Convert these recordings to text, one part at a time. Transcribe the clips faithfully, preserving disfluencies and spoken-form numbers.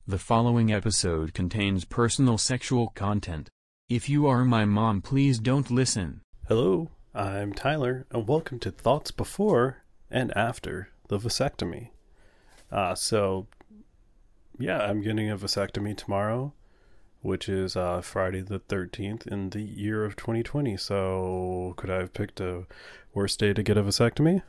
The following episode contains personal sexual content. If you are my mom, please don't listen. Hello, I'm Tyler, and welcome to Thoughts Before and After the Vasectomy. Uh, so, yeah, I'm getting a vasectomy tomorrow, which is uh, Friday the thirteenth in the year of twenty twenty. So, could I have picked a worse day to get a vasectomy?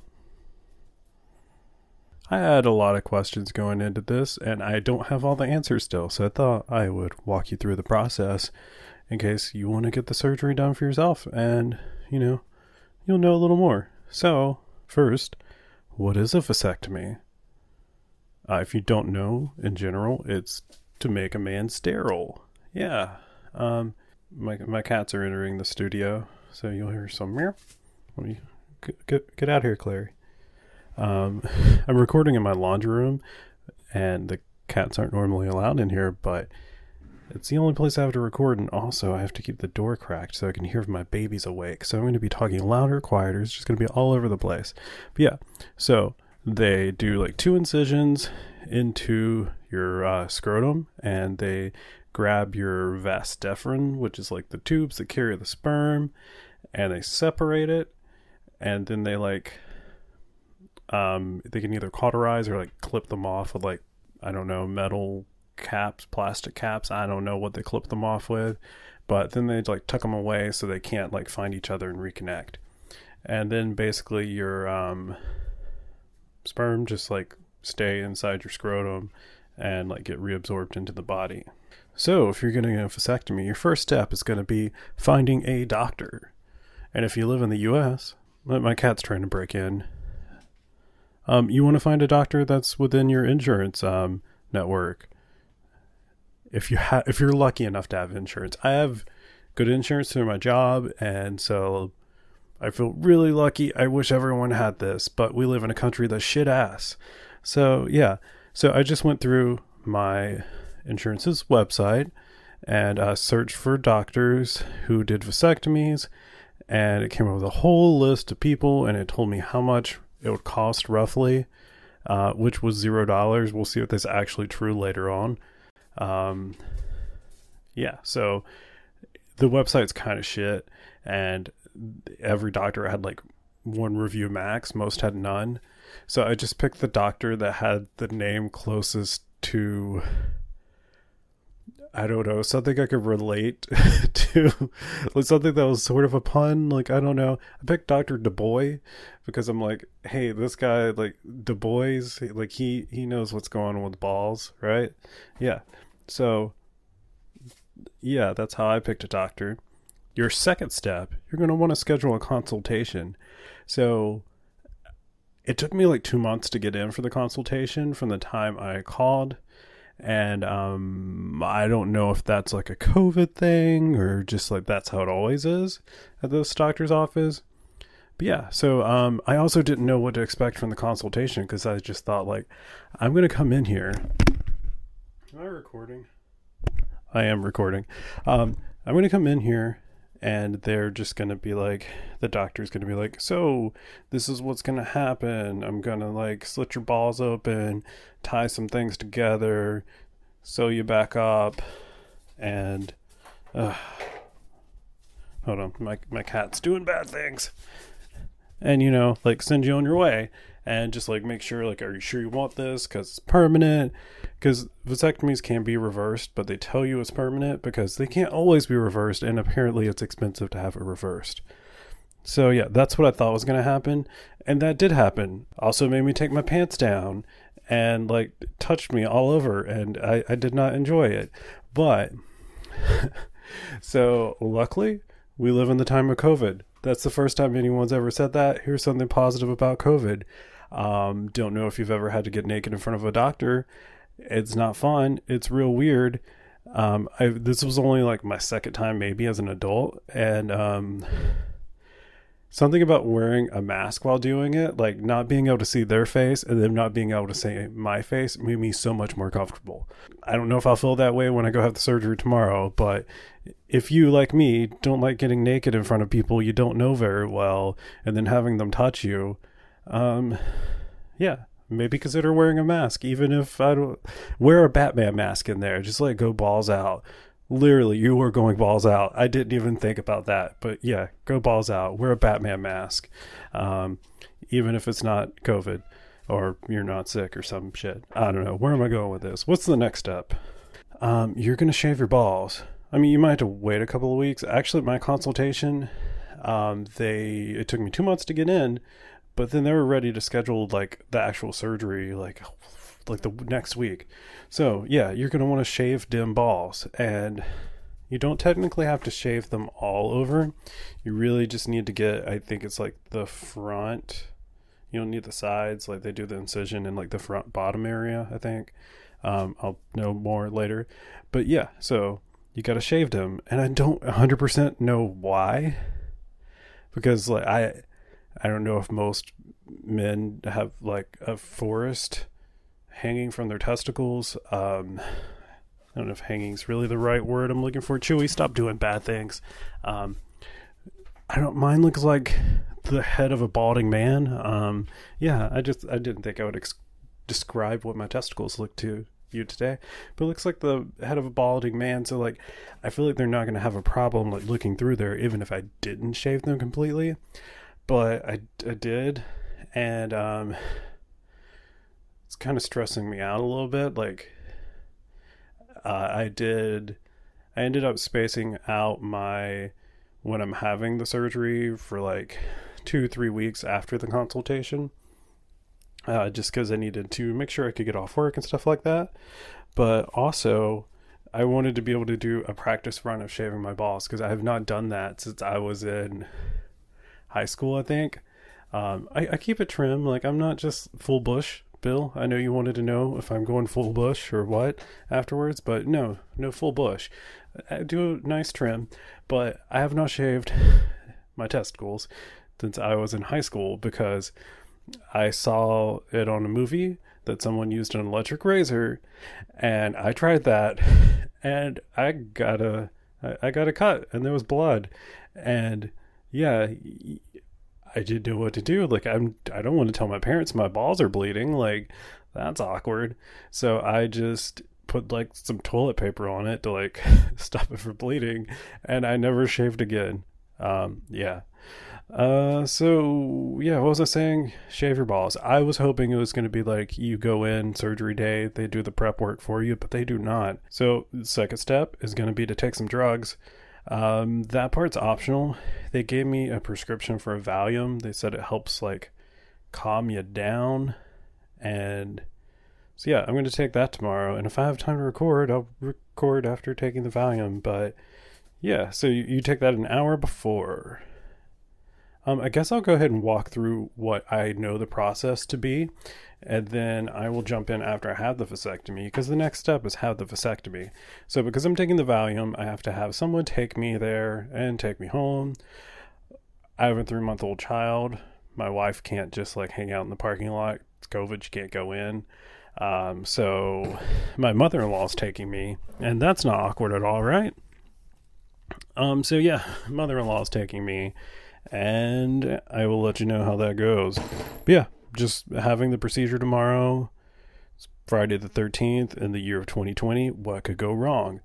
I had a lot of questions going into this, and I don't have all the answers still, so I thought I would walk you through the process in case you want to get the surgery done for yourself, and, you know, you'll know a little more. So, first, what is a vasectomy? Uh, if you don't know, in general, it's to make a man sterile. Yeah. Um, my my cats are entering the studio, so you'll hear some meow. Let me get, get, get out here, Clary. Um, I'm recording in my laundry room, and the cats aren't normally allowed in here, but it's the only place I have to record, and also I have to keep the door cracked so I can hear if my baby's awake. So I'm going to be talking louder, quieter. It's just going to be all over the place. But yeah, so they do like two incisions into your uh, scrotum, and they grab your vas deferens, which is like the tubes that carry the sperm, and they separate it, and then they like... Um, they can either cauterize or like clip them off with like, I don't know, metal caps, plastic caps. I don't know what they clip them off with, but then they like tuck them away so they can't like find each other and reconnect. And then basically your um, sperm just like stay inside your scrotum and like get reabsorbed into the body. So if you're getting a vasectomy, your first step is going to be finding a doctor. And if you live in the U S, my cat's trying to break in. Um, you want to find a doctor that's within your insurance um, network. If you ha- if you're lucky enough to have insurance, I have good insurance through my job, and so I feel really lucky. I wish everyone had this, but we live in a country that's shit ass. So yeah, so I just went through my insurance's website and uh, searched for doctors who did vasectomies, and it came up with a whole list of people, and it told me how much it would cost roughly, uh, which was zero dollars. We'll see if that's actually true later on. Um, yeah, so the website's kind of shit, and every doctor had like one review max. Most had none. So I just picked the doctor that had the name closest to, I don't know, something I could relate to, like something that was sort of a pun. Like, I don't know. I picked Doctor DuBois because I'm like, hey, this guy, like DuBois, like he, he knows what's going on with balls, right? Yeah. So, yeah, that's how I picked a doctor. Your second step, you're going to want to schedule a consultation. So it took me like two months to get in for the consultation from the time I called. And um, I don't know if that's like a COVID thing or just like that's how it always is at this doctor's office. But yeah, so um, I also didn't know what to expect from the consultation because I just thought like, I'm going to come in here. Am I recording? I am recording. Um, I'm going to come in here and they're just going to be like, the doctor's going to be like, so this is what's going to happen. I'm going to like slit your balls open, tie some things together, sew you back up, and, uh, hold on, my, my cat's doing bad things. And, you know, like send you on your way and just like make sure, like, are you sure you want this? Because it's permanent. Because vasectomies can be reversed, but they tell you it's permanent because they can't always be reversed, and apparently it's expensive to have it reversed. So yeah, that's what I thought was going to happen, and that did happen. Also made me take my pants down and like touched me all over, and I, I did not enjoy it. But so luckily we live in the time of COVID. That's the first time anyone's ever said that. Here's something positive about COVID. Um, don't know if you've ever had to get naked in front of a doctor. It's not fun. It's real weird. Um, I, this was only like my second time maybe as an adult, and um, something about wearing a mask while doing it, like not being able to see their face and them not being able to see my face, made me so much more comfortable. I don't know if I'll feel that way when I go have the surgery tomorrow, but if you, like me, don't like getting naked in front of people you don't know very well and then having them touch you, um, yeah, maybe consider wearing a mask, even if I don't wear a Batman mask in there. Just like go balls out. Literally, you were going balls out. I didn't even think about that, but yeah, go balls out. Wear a Batman mask, um, even if it's not COVID or you're not sick or some shit. I don't know. Where am I going with this? What's the next step? Um, you're gonna shave your balls. I mean, you might have to wait a couple of weeks. Actually, my consultation, um, they it took me two months to get in. But then they were ready to schedule like the actual surgery like like the next week. So yeah, you're going to want to shave dim balls, and you don't technically have to shave them all over. You really just need to get, I think it's like the front. You don't need the sides, like they do the incision in like the front bottom area, I think. Um, I'll know more later. But yeah, so you got to shave them, and I don't one hundred percent know why. Because like I I don't know if most men have like a forest hanging from their testicles. Um, I don't know if hanging's really the right word I'm looking for. Chewy, stop doing bad things. Um, I don't, mine looks like the head of a balding man. Um, yeah, I just, I didn't think I would ex- describe what my testicles look to you today, but it looks like the head of a balding man. So like, I feel like they're not going to have a problem like looking through there, even if I didn't shave them completely. But I, I did, and um, it's kind of stressing me out a little bit. Like, uh, I did, I ended up spacing out my, when I'm having the surgery for like two, three weeks after the consultation, uh, just because I needed to make sure I could get off work and stuff like that. But also, I wanted to be able to do a practice run of shaving my balls, because I have not done that since I was in high school, I think. Um, I, I keep it trim. Like, I'm not just full bush, Bill. I know you wanted to know if I'm going full bush or what afterwards, but no, no full bush. I do a nice trim, but I have not shaved my testicles since I was in high school, because I saw it on a movie that someone used an electric razor, and I tried that, and I got a, I, I got a cut, and there was blood, and yeah, I didn't know what to do. Like, I'm, I don't want to tell my parents my balls are bleeding. Like, that's awkward. So I just put like some toilet paper on it to like stop it from bleeding, and I never shaved again. Um, yeah. Uh, so yeah, what was I saying? Shave your balls. I was hoping it was going to be like you go in surgery day, they do the prep work for you, but they do not. So the second step is going to be to take some drugs. Um, that part's optional. They gave me a prescription for a Valium. They said it helps like calm you down. And so yeah, I'm going to take that tomorrow. And if I have time to record, I'll record after taking the Valium. But yeah, so you, you take that an hour before. Um, I guess I'll go ahead and walk through what I know the process to be, and then I will jump in after I have the vasectomy, because the next step is have the vasectomy. So because I'm taking the Valium, I have to have someone take me there and take me home. I have a three-month-old child. My wife can't just like hang out in the parking lot. It's COVID, she can't go in. Um, so my mother-in-law is taking me, and that's not awkward at all, right? Um, so yeah, mother-in-law is taking me, and I will let you know how that goes. But yeah, just having the procedure tomorrow. It's Friday the thirteenth in the year of twenty twenty. What could go wrong?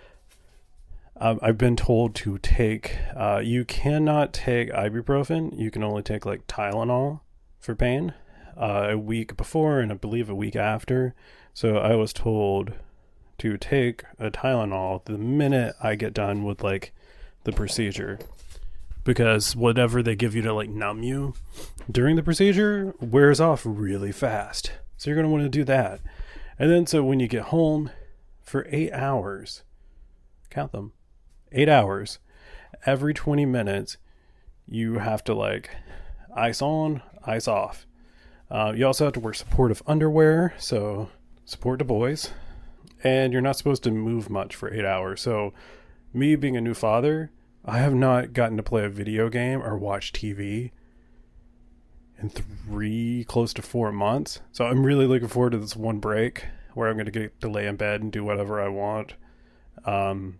Um, I've been told to take, uh, you cannot take ibuprofen. You can only take like Tylenol for pain, uh, a week before and I believe a week after. So I was told to take a Tylenol the minute I get done with like the procedure, because whatever they give you to like numb you during the procedure wears off really fast. So you're going to want to do that. And then so when you get home for eight hours, count them, eight hours, every twenty minutes, you have to like ice on, ice off. Uh, you also have to wear supportive underwear, so support the boys. And you're not supposed to move much for eight hours. So me being a new father, I have not gotten to play a video game or watch T V in three, close to four months. So I'm really looking forward to this one break where I'm going to get to lay in bed and do whatever I want. Um,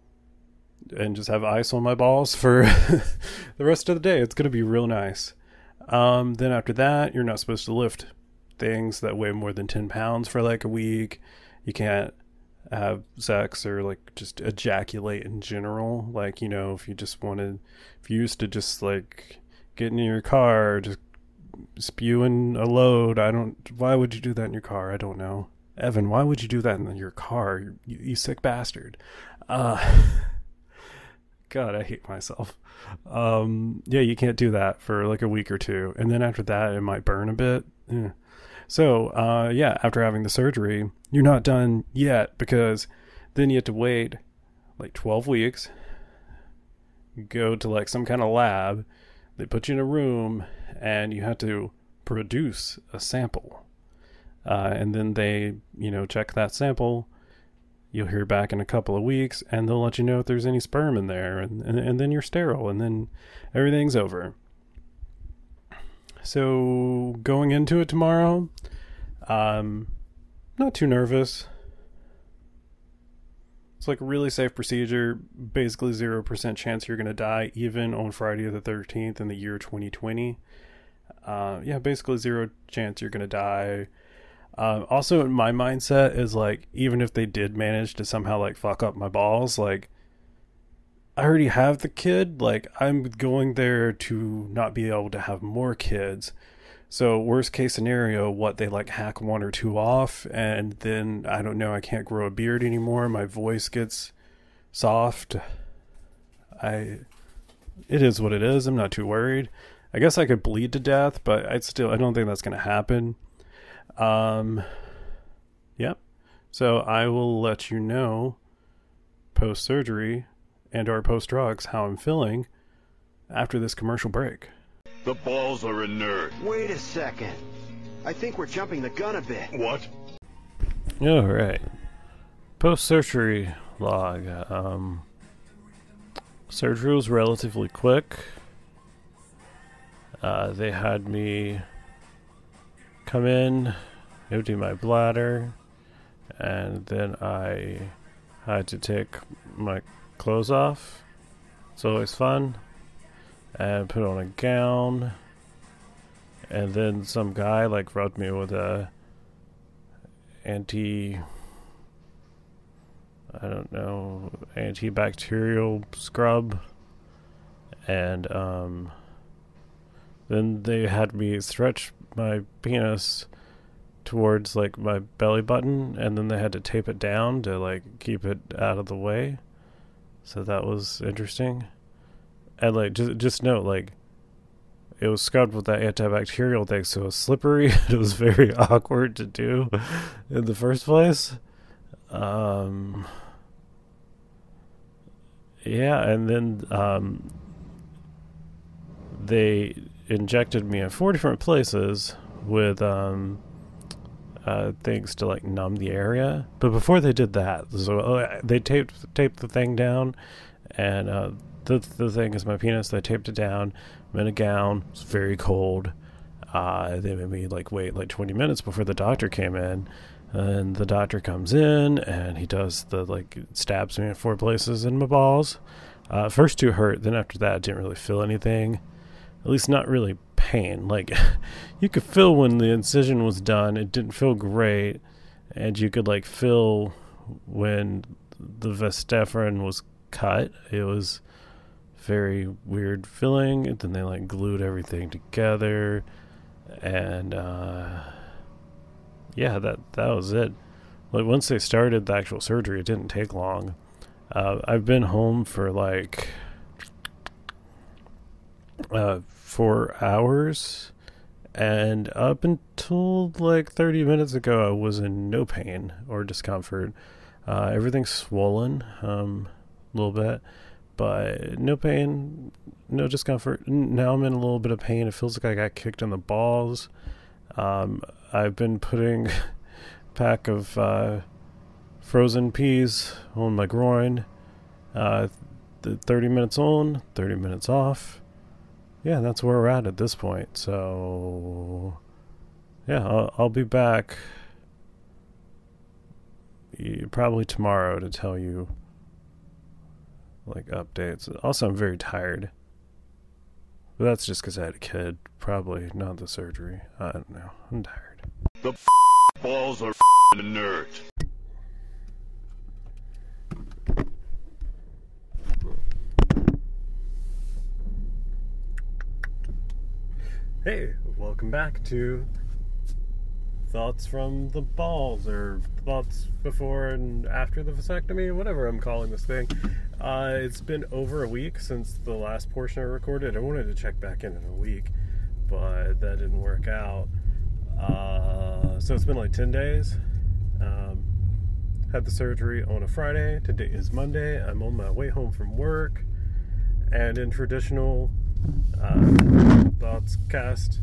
and just have ice on my balls for the rest of the day. It's going to be real nice. Um, then after that, you're not supposed to lift things that weigh more than ten pounds for like a week. You can't have sex or like just ejaculate in general. Like, you know, if you just wanted, if you used to just like get in your car, just spewing a load. I don't, why would you do that in your car? I don't know. Evan, why would you do that in your car? You, you, you sick bastard. Uh, God, I hate myself. Um, yeah, you can't do that for like a week or two. And then after that, it might burn a bit. Yeah. So, uh, yeah, after having the surgery, you're not done yet, because then you have to wait like twelve weeks, go to like some kind of lab, they put you in a room, and you have to produce a sample. Uh, and then they, you know, check that sample. You'll hear back in a couple of weeks, and they'll let you know if there's any sperm in there, and, and, and then you're sterile, and then everything's over. So going into it tomorrow, um, not too nervous. It's like a really safe procedure. Basically zero percent chance you're going to die, even on Friday the thirteenth in the year twenty twenty. Uh, yeah, basically zero chance you're going to die. Uh, also, my mindset is like, even if they did manage to somehow like fuck up my balls, like, I already have the kid. Like, I'm going there to not be able to have more kids. So worst case scenario, what, they like hack one or two off, and then I don't know, I can't grow a beard anymore. My voice gets soft. I, it is what it is. I'm not too worried. I guess I could bleed to death, but I'd still, I don't think that's going to happen. Um, yep. So I will let you know post surgery and or post drugs how I'm feeling after this commercial break. The balls are inert. Wait a second. I think we're jumping the gun a bit. What? All right. Post surgery log. Um, surgery was relatively quick. Uh, they had me come in, empty my bladder, and then I had to take my clothes off. It's always fun. And put on a gown. And then some guy like rubbed me with a anti, I don't know, antibacterial scrub. And um, then they had me stretch my penis towards like my belly button, and then they had to tape it down to like keep it out of the way. So that was interesting. And like just just note, like, it was scrubbed with that antibacterial thing, so it was slippery. It was very awkward to do in the first place. Um, yeah, and then um, they injected me in four different places with um, uh, things to like numb the area. But before they did that, so uh, they taped taped the thing down, and uh, the the thing is my penis. They taped it down. I'm in a gown. It's very cold. Uh, they made me like wait like twenty minutes before the doctor came in. And the doctor comes in, and he does the, like, stabs me in four places in my balls. Uh, first two hurt, then after that I didn't really feel anything. At least not really pain. Like, you could feel when the incision was done, it didn't feel great. And you could, like, feel when the Vestefren was cut. It was very weird feeling. And then they, like, glued everything together. And, uh... yeah, that that was it. Like, once they started the actual surgery, it didn't take long. Uh, I've been home for like uh, four hours, and up until like thirty minutes ago, I was in no pain or discomfort. Uh, everything's swollen um, a little bit, but no pain, no discomfort. Now I'm in a little bit of pain. It feels like I got kicked in the balls. Um, I've been putting a pack of uh, frozen peas on my groin. Uh, thirty minutes on, thirty minutes off. Yeah, that's where we're at at this point. So, yeah, I'll, I'll be back probably tomorrow to tell you, like, updates. Also, I'm very tired. But that's just because I had a kid. Probably not the surgery. I don't know. I'm tired. The balls are inert. Hey, welcome back to Thoughts from the Balls, or Thoughts Before and After the Vasectomy, whatever I'm calling this thing. Uh, it's been over a week since the last portion I recorded. I wanted to check back in in a week, but that didn't work out. Uh, so it's been like ten days. Um, had the surgery on a Friday. Today is Monday. I'm on my way home from work, and in traditional uh, Thoughts cast,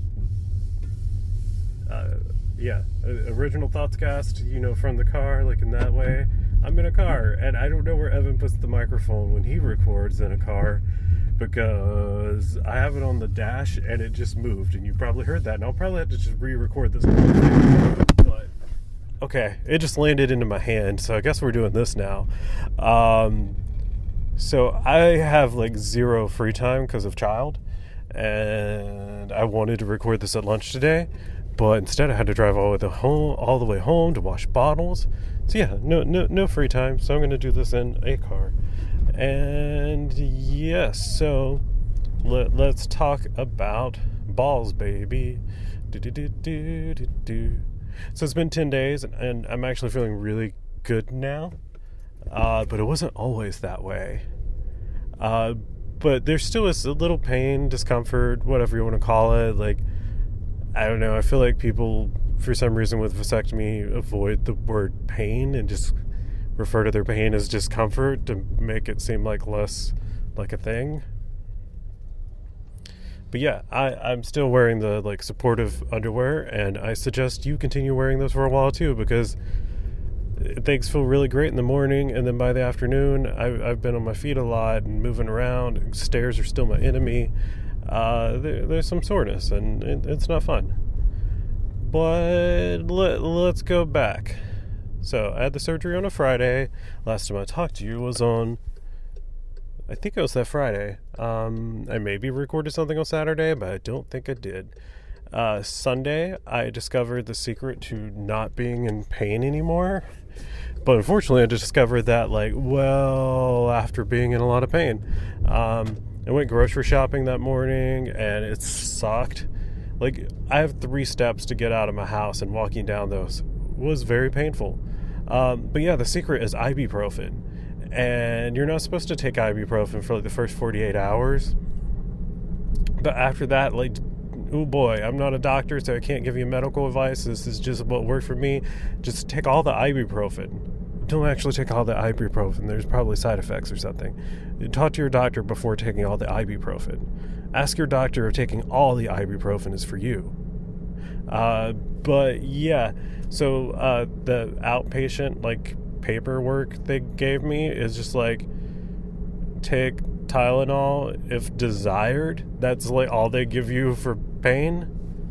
uh, yeah, original Thoughts cast, you know, from the car, like in that way. I'm in a car, and I don't know where Evan puts the microphone when he records in a car, because I have it on the dash and it just moved, and you probably heard that, and I'll probably have to just re-record this whole thing. But okay, it just landed into my hand, so I guess we're doing this now. Um, so I have like zero free time because of child, and I wanted to record this at lunch today, but instead I had to drive all the way home, all the way home to wash bottles. So yeah, no, no, no free time. So I'm going to do this in a car. And yes, so let, let's talk about balls, baby. Do, do, do, do, do, do. So it's been ten days, and, and I'm actually feeling really good now. Uh, but it wasn't always that way. Uh, but there still is a little pain, discomfort, whatever you want to call it. Like, I don't know. I feel like people, for some reason with vasectomy, avoid the word pain and just refer to their pain as discomfort to make it seem like less like a thing. But yeah, I, I'm still wearing the like supportive underwear, and I suggest you continue wearing those for a while too, because things feel really great in the morning, and then by the afternoon, I've, I've been on my feet a lot and moving around. Stairs are still my enemy. Uh, there, there's some soreness, and it, it's not fun. But let, let's go back. So I had the surgery on a Friday. Last time I talked to you was on, I think it was that Friday. Um, I maybe recorded something on Saturday, but I don't think I did. Uh, Sunday, I discovered the secret to not being in pain anymore. But unfortunately, I discovered that, like, well, after being in a lot of pain. Um, I went grocery shopping that morning, and it sucked. Like, I have three steps to get out of my house, and walking down those was very painful. Um, but yeah, the secret is ibuprofen. And you're not supposed to take ibuprofen for, like, the first forty-eight hours. But after that, like, oh boy, I'm not a doctor, so I can't give you medical advice. This is just what worked for me. Just take all the ibuprofen. Don't actually take all the ibuprofen. There's probably side effects or something. Talk to your doctor before taking all the ibuprofen. Ask your doctor if taking all the ibuprofen is for you. Uh, but yeah, so uh, the outpatient like paperwork they gave me is just like, take Tylenol if desired. That's like all they give you for pain.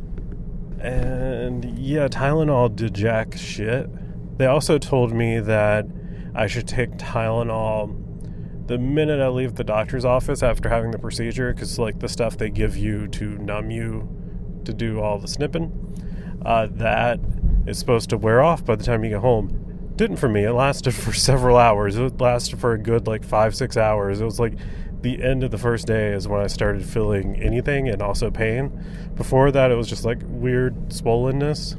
And yeah, Tylenol did jack shit. They also told me that I should take Tylenol the minute I leave the doctor's office after having the procedure, because like the stuff they give you to numb you to do all the snipping, uh, that is supposed to wear off by the time you get home. Didn't for me. It lasted for several hours. It lasted for a good like five, six hours. It was like the end of the first day is when I started feeling anything, and also pain. Before that, it was just like weird swollenness.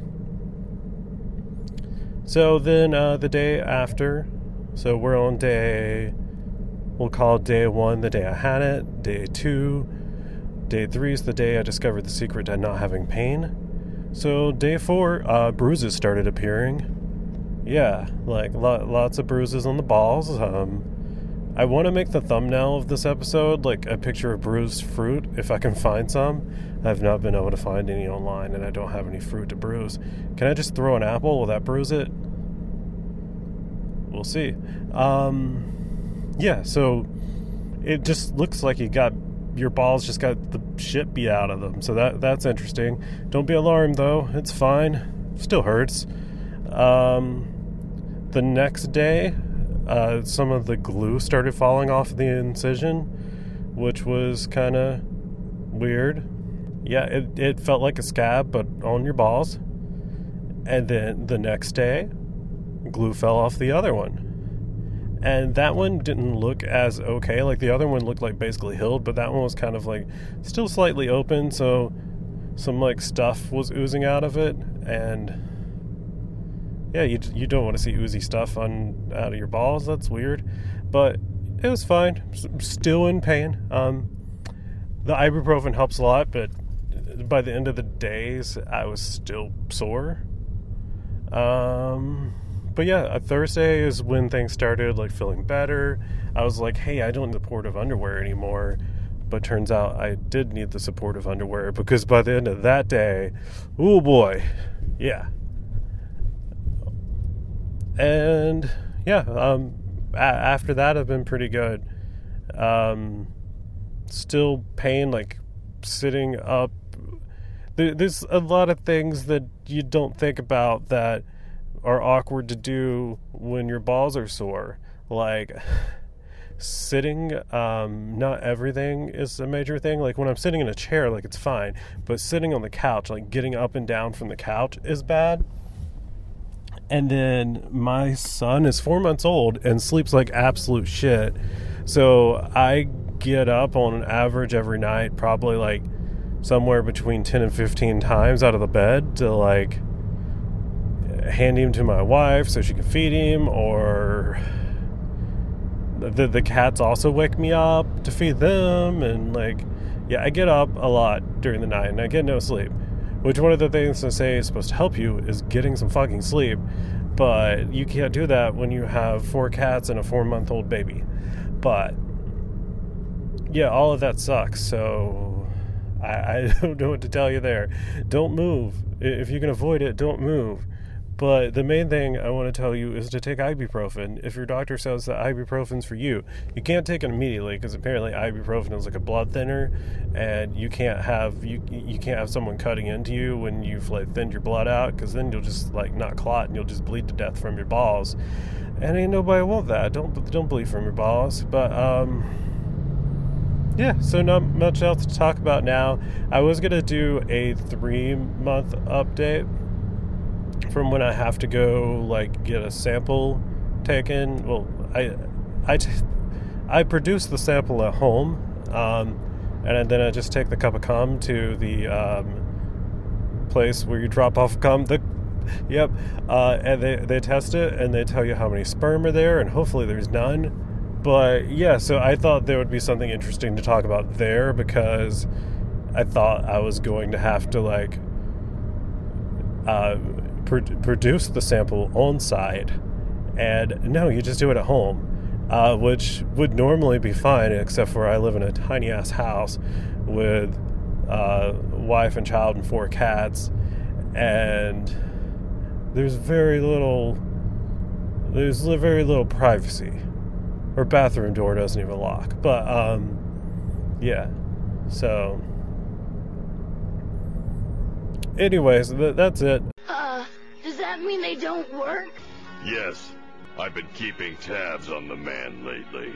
So then uh, the day after, so we're on day, we'll call day one the day I had it, day two, day three is the day I discovered the secret to not having pain. So day four, uh, bruises started appearing. Yeah, like lo- lots of bruises on the balls. Um, I want to make the thumbnail of this episode like a picture of bruised fruit, if I can find some. I've not been able to find any online, and I don't have any fruit to bruise. Can I just throw an apple? Will that bruise it? We'll see. Um, yeah, so it just looks like you got, your balls just got the shit beat out of them. So that that's interesting. Don't be alarmed, though. It's fine. Still hurts. Um, the next day, uh, some of the glue started falling off the incision, which was kind of weird. Yeah, it, it felt like a scab, but on your balls. And then the next day, glue fell off the other one. And that one didn't look as okay. Like, the other one looked like basically healed, but that one was kind of like still slightly open, so some like stuff was oozing out of it. And yeah, you you don't want to see oozy stuff on out of your balls. That's weird. But it was fine. Still in pain. Um, the ibuprofen helps a lot, but by the end of the days, I was still sore. Um, but yeah, Thursday is when things started like feeling better. I was like, hey, I don't need supportive underwear anymore. But turns out I did need the supportive underwear, because by the end of that day, oh boy, yeah. And yeah, um, a- after that, I've been pretty good. Um, still pain, like sitting up. There, there's a lot of things that you don't think about that are awkward to do when your balls are sore. Like sitting, um, not everything is a major thing. Like when I'm sitting in a chair, like it's fine. But sitting on the couch, like getting up and down from the couch is bad. And then my son is four months old and sleeps like absolute shit. So I get up on an average every night, probably like somewhere between ten and fifteen times out of the bed to like hand him to my wife so she can feed him, or the the cats also wake me up to feed them. And like, yeah, I get up a lot during the night and I get no sleep, which one of the things to say is supposed to help you is getting some fucking sleep, but you can't do that when you have four cats and a four month old baby. But yeah, all of that sucks. So I, I don't know what to tell you there. Don't move. If you can avoid it, don't move. But the main thing I want to tell you is to take ibuprofen. If your doctor says that ibuprofen's for you, you can't take it immediately, because apparently ibuprofen is like a blood thinner, and you can't have you you can't have someone cutting into you when you've like thinned your blood out, because then you'll just like not clot and you'll just bleed to death from your balls. And ain't nobody want that. Don't don't bleed from your balls. But um. Yeah, so not much else to talk about now. I was going to do a three-month update from when I have to go, like, get a sample taken. Well, I I, t- I produce the sample at home, um, and then I just take the cup of cum to the um, place where you drop off cum. The, yep, uh, and they, they test it, and they tell you how many sperm are there, and hopefully there's none. But yeah, so I thought there would be something interesting to talk about there, because I thought I was going to have to like uh, pr- produce the sample on site, and no, you just do it at home, uh, which would normally be fine, except for I live in a tiny ass house with uh, wife and child and four cats, and there's very little there's very little privacy. Her bathroom door doesn't even lock. But, um, yeah. So, anyways, th- that's it. Uh, does that mean they don't work? Yes, I've been keeping tabs on the man lately.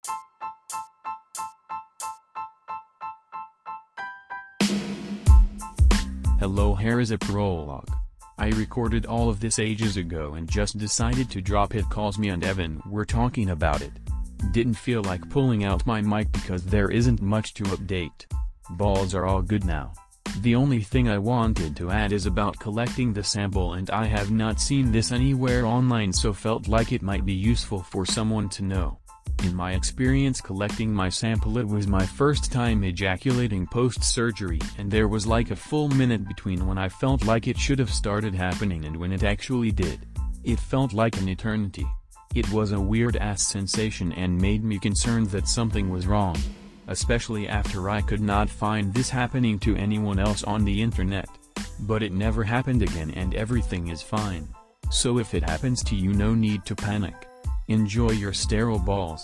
Hello, here is a prologue. I recorded all of this ages ago and just decided to drop it, cause me and Evan were talking about it. Didn't feel like pulling out my mic because there isn't much to update. Balls are all good now. The only thing I wanted to add is about collecting the sample, and I have not seen this anywhere online, so felt like it might be useful for someone to know. In my experience collecting my sample, it was my first time ejaculating post-surgery, and there was like a full minute between when I felt like it should have started happening and when it actually did. It felt like an eternity. It was a weird-ass sensation and made me concerned that something was wrong. Especially after I could not find this happening to anyone else on the internet. But it never happened again and everything is fine. So if it happens to you, no need to panic. Enjoy your sterile balls.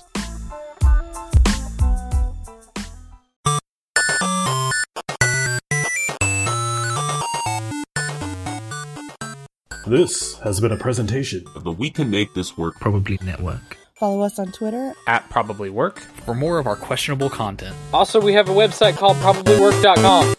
This has been a presentation of the We Can Make This Work Probably Network. Follow us on Twitter at Probably Work for more of our questionable content. Also, we have a website called probably work dot com.